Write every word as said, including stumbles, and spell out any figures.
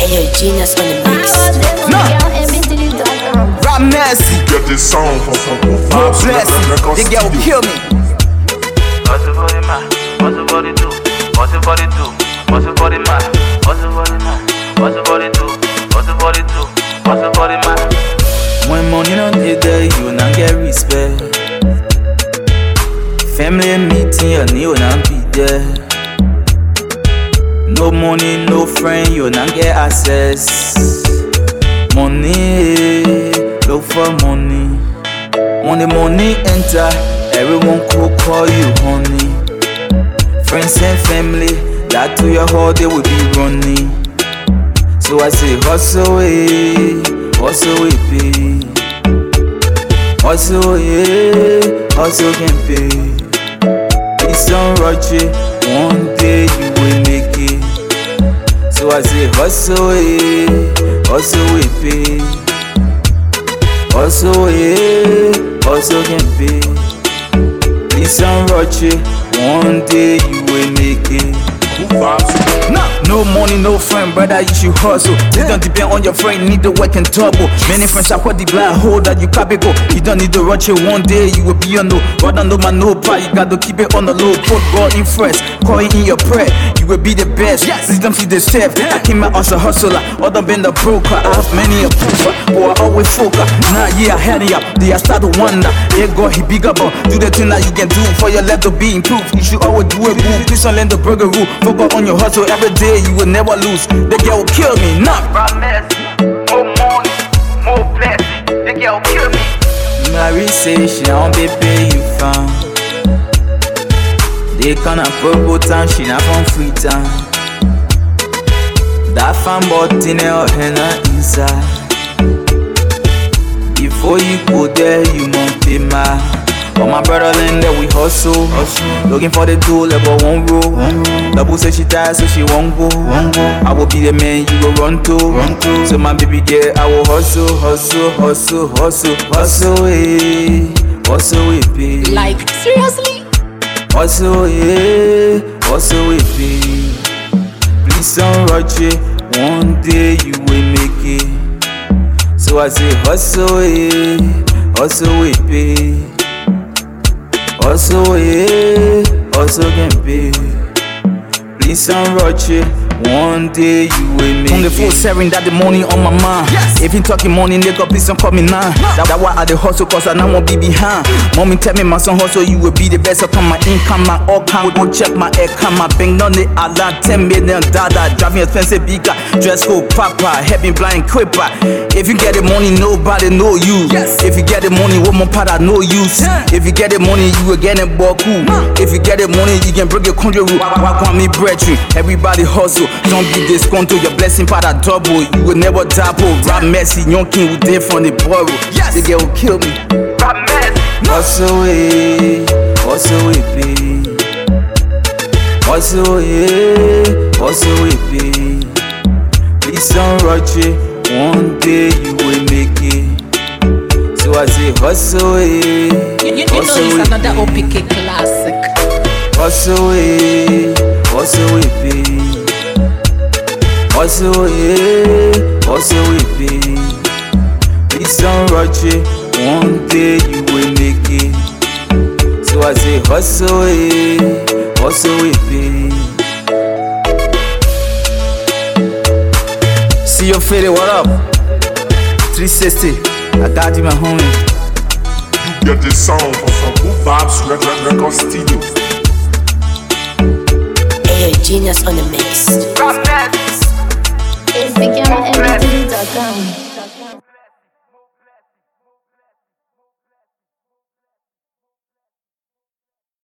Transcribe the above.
Hey, yo, genius on the mix. No. Rap Messi. Get this song from from No blessing. The girl will kill me. What's the body man? What's the body do? What's the body do? What's the body man? What's the body man? What's the body do? What's the body do? What's the body man? When money not there, you will not get respect. Family meeting, you need not be there. No money, no friend, you will not get access. Money, look for money. When the money enter, everyone could call you honey. Friends and family, that to your heart they will be running. So I say hustle away, hustle away pay. Hustle away, hustle can pay. It's on Roger, one day you will make it. So I say hustle away, hustle away pay. Hustle away, hustle can pay. It's on Roger, one day you will make it. No, no money, no friend, brother, you should hustle. This don't depend on your friend, need to work and double. Many friends are put the blind hole that you can't go. You don't need to rush it, one day you will be on no. Rather no man, no part, you got to keep it on the low. Put God in first, call it in your prayer. You will be the best, please don't see the step. I came out as a hustler, other been the broker. I have many a proofer, but I always focus. Now yeah, I had it up, they are start to wonder. Yeah, God, he bigger, but do the thing that you can do for your life to be improved. You should always do it, move. Please don't let the burger rule. Focus on your hustle every day, you will never lose. The girl will kill me, nah. Rap Messi, more money, more blessing. The girl will kill me. Mary say she don't be pay you fam. They can't purple time, she not from free time. That fan bought in her hand inside. Before you go there, you must pay my. But my brother then there we hustle, hustle. Looking for the tool, level one row. Double say she tired, so she won't go. Won't go. I will be the man you will run to. Run to. So my baby girl, I will hustle, hustle, hustle, hustle, hustle, eh, hustle, eh, pay. Like, seriously? Hustle, eh, hustle, eh, pay. Please don't rush it, one day you will make it. So I say hustle, eh, hustle, eh, pay. Hustle, yeah, hustle can pay. Please don't rush it, one day you will make it. On the full seven, that the money on my mind. Yes. If you talking money, nigga, please don't call me now. No. That, that why I the hustle, cause I now won't be behind. Mommy tell me my son hustle, you will be the best. Upon my income, my all count, don't check my account, my bank, none it, I land ten million dada. Driving expensive bigger, dress code papa, heavy blind quipper. If you get the money, nobody know you. Yes. If you get the money, one more part I know you. Yeah. If you get the money, you will get it boku. No. If you get the money, you can break your country rule. Why can't me brethren? Everybody hustle, don't be disgruntled. Your blessing part a double, you will never double. Rap Messi, young king with them from the borrow. Yes. The girl will kill me. Rap Messi. Hustle away, hustle away, pay. Hustle away, hustle away, pay. Please don't rush it, one day you will make it. So I say hustle away, You, you, you know it's another O P K classic. hustle away, hustle away, pay. Hustle away, hustle away, pay. Please don't rush it, one day you will make it. So I say hustle away, hustle away, pay. See your fitted, what up? three sixty, I got you my homie. You get this song from from Vibes Record Studio. Hey, yo, genius on the mix. Rap Messi. It's big on M T V dot com.